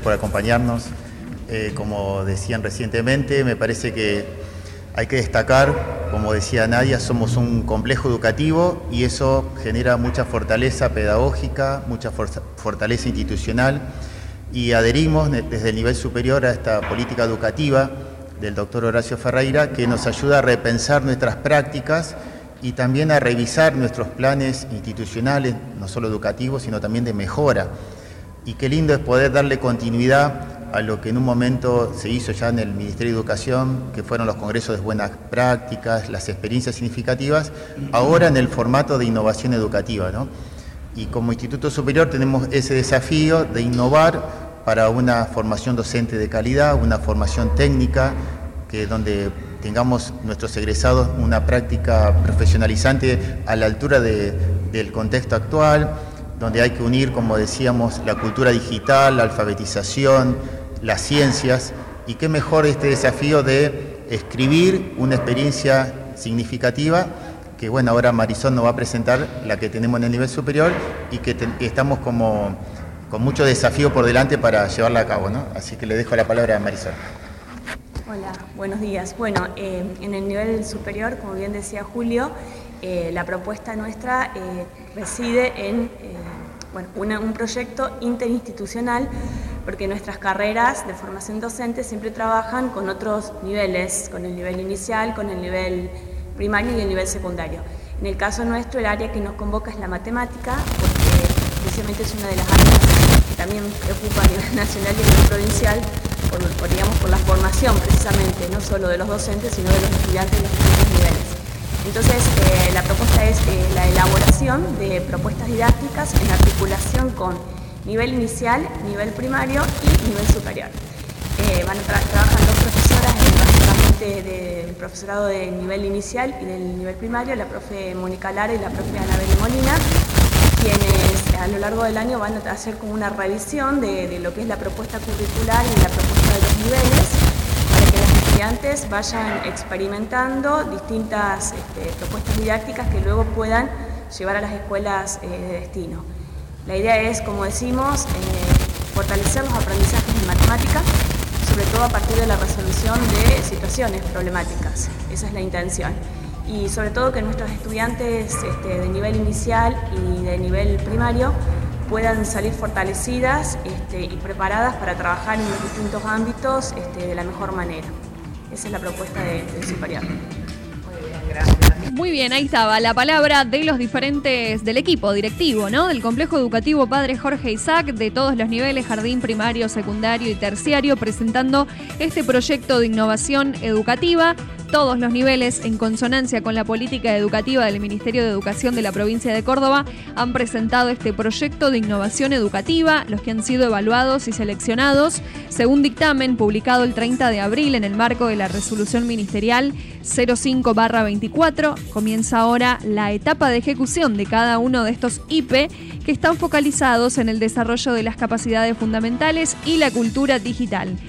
por acompañarnos. Como decían recientemente, me parece que hay que destacar, como decía Nadia, somos un complejo educativo y eso genera mucha fortaleza pedagógica, mucha fortaleza institucional, y adherimos desde el nivel superior a esta política educativa del doctor Horacio Ferreira, que nos ayuda a repensar nuestras prácticas y también a revisar nuestros planes institucionales, no solo educativos, sino también de mejora. Y qué lindo es poder darle continuidad a lo que en un momento se hizo ya en el Ministerio de Educación, que fueron los congresos de buenas prácticas, las experiencias significativas, ahora en el formato de innovación educativa, ¿no? Y como Instituto Superior tenemos ese desafío de innovar para una formación docente de calidad, una formación técnica, donde tengamos nuestros egresados una práctica profesionalizante a la altura del contexto actual, donde hay que unir, como decíamos, la cultura digital, la alfabetización, las ciencias, y qué mejor este desafío de escribir una experiencia significativa, que bueno, ahora Marisol nos va a presentar la que tenemos en el nivel superior y que estamos como con mucho desafío por delante para llevarla a cabo, ¿no? Así que le dejo la palabra a Marisol. Hola, buenos días. Bueno, en el nivel superior, como bien decía Julio, la propuesta nuestra reside en un proyecto interinstitucional, porque nuestras carreras de formación docente siempre trabajan con otros niveles, con el nivel inicial, con el nivel primario y el nivel secundario. En el caso nuestro, el área que nos convoca es la matemática, porque precisamente es una de las áreas que también preocupa a nivel nacional y a nivel provincial, por la formación precisamente, no solo de los docentes, sino de los estudiantes de los distintos niveles. Entonces, la propuesta es la elaboración de propuestas didácticas en articulación con nivel inicial, nivel primario y nivel superior. Trabajan dos profesoras, básicamente del profesorado de nivel inicial y del nivel primario, la profe Mónica Lara y la profe Anabel Molina, quienes a lo largo del año van a hacer como una revisión de lo que es la propuesta curricular y la propuesta de los niveles, para que los estudiantes vayan experimentando distintas propuestas didácticas que luego puedan llevar a las escuelas de destino. La idea es, como decimos, fortalecer los aprendizajes en matemática, sobre todo a partir de la resolución de situaciones problemáticas. Esa es la intención. Y sobre todo que nuestros estudiantes de nivel inicial y de nivel primario puedan salir fortalecidas y preparadas para trabajar en los distintos ámbitos de la mejor manera. Esa es la propuesta del superior. Muy bien, ahí estaba la palabra de los diferentes del equipo directivo, ¿no? Del Complejo Educativo Padre Jorge Isaac, de todos los niveles, jardín, primario, secundario y terciario, presentando este proyecto de innovación educativa. Todos los niveles, en consonancia con la política educativa del Ministerio de Educación de la provincia de Córdoba, han presentado este proyecto de innovación educativa, los que han sido evaluados y seleccionados, según dictamen publicado el 30 de abril en el marco de la resolución ministerial 05/24. Comienza ahora la etapa de ejecución de cada uno de estos IP, que están focalizados en el desarrollo de las capacidades fundamentales y la cultura digital.